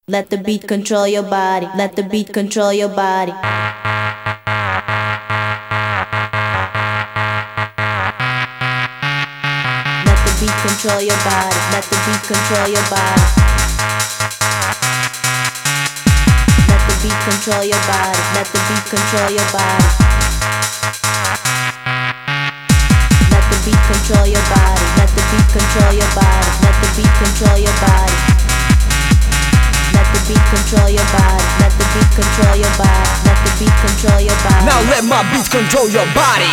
Let the beat control your body. Let the beat control your body. Let the beat control your body. Let the beat control your body. Let the beat control your body. Let the beat control your body. Let the beat control your body. Let the beat control your body. Let the beat control your body. Let the beat control your body. Let the beat control your body. Let the beat control your body. Now let my beats control your body.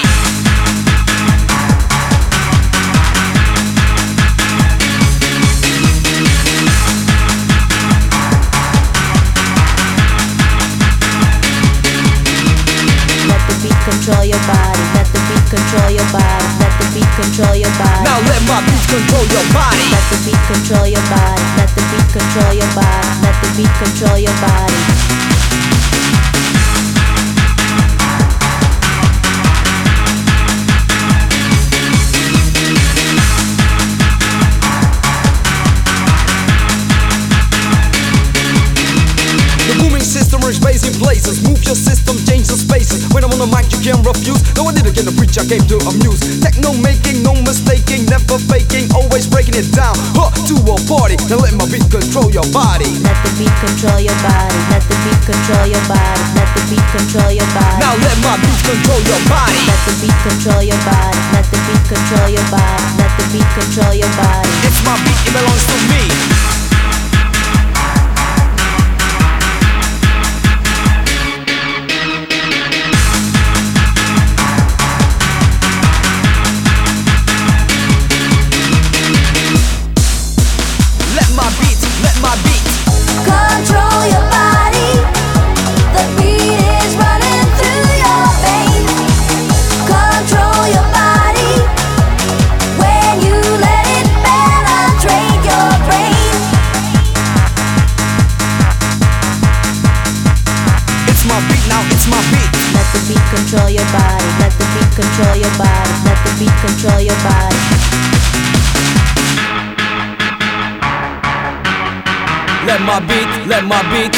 Let the beat control your body. Let the beat control your body. Let the beat control your body. Now let my beats control your body. Let the beat control your body. Let the beat control your body. Let the beat control your body. The booming system is raising places. Move your system, change the spaces. When I'm on the mic you can't refuse. No, I didn't get a preach, I came to amuse. Techno making, no mistaking, never faking, always breaking it down to a party. Now let my beat control your body. Let the beat control your body. Let the beat control your body. Let the beat control your body. Now let my beat control your body. Let the beat control your body. Let the beat control your body. Let the beat control your body. It's my beat, it belongs to me. Control your body. The beat is running through your veins. Control your body. When you let it penetrate your brain. It's my beat now, it's my beat. Let the beat control your body. Let the beat control your body. Let the beat control your body. Let my beat, let my beat.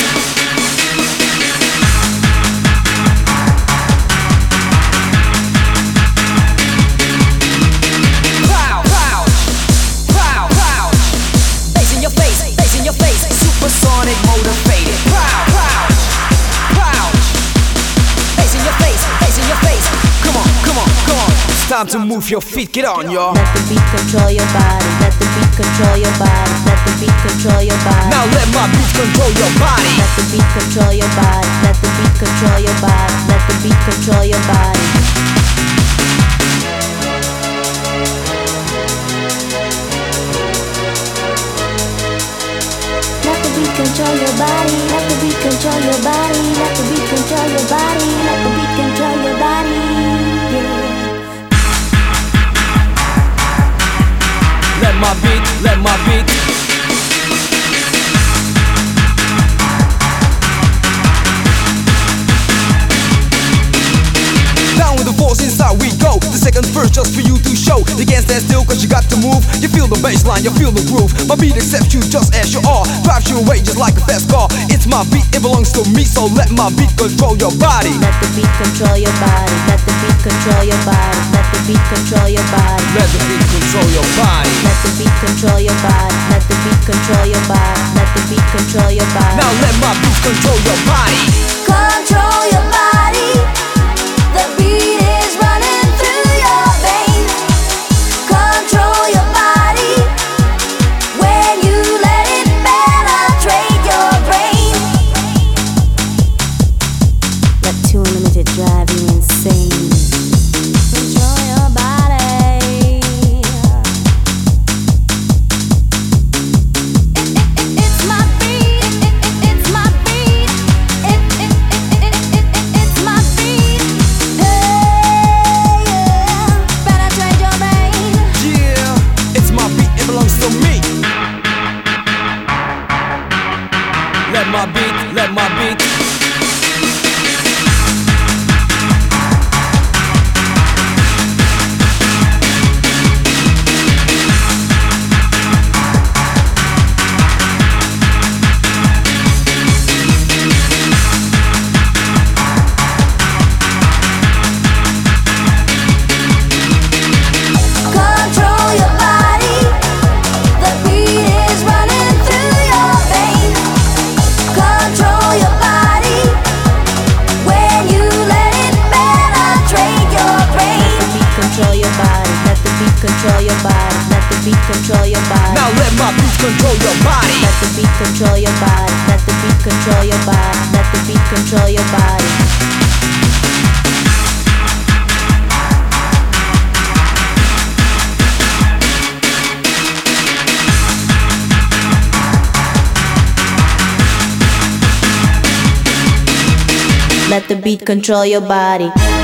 Pow, pow, pow, pow. Bass in your face, bass in your face. Supersonic motivated. Pow, pow, pow. Bass in your face, bass in your face. Come on, come on, come on. It's time to move your feet, get on, y'all. Let the beat control your body. Let the beat control your body. Let the beat control your body. Now let my beat control your body. Let the beat control your body. Let the beat control your body. Let the beat control your body. Let the beat control your body. Let the beat control your body. Let the beat control your body. Let the beat control your body. Yeah. Let my beat, let my beat. Down with the force, inside we go. The second verse just for you to show. You can't stand still cause you got to move. You feel the bassline, you feel the groove. My beat accepts you just as you are. Drives you away just like a fast car. It's my beat, it belongs to me. So let my beat control your body. Let the beat control your body. Let the beat control your body. Let the beat control your body. Let the beat control your body. Let the beat control your body. Let the beat control your body. Let the beat control your body. Now let my beat control your body. Control your body. The beat is running through your veins. Control your body. When you let it penetrate your brain. Let 2 Unlimited drive you insane. Control your body. It's my beat. It's my beat. It's my beat. Hey, yeah. Penetrate your brain. Yeah, it's my beat, it belongs to me. Let my beat, let my beat. beat control your body. Now let my beat control your body. Let the beat control your body. Let the beat control your body. Let the beat control your body. Let the beat control your body.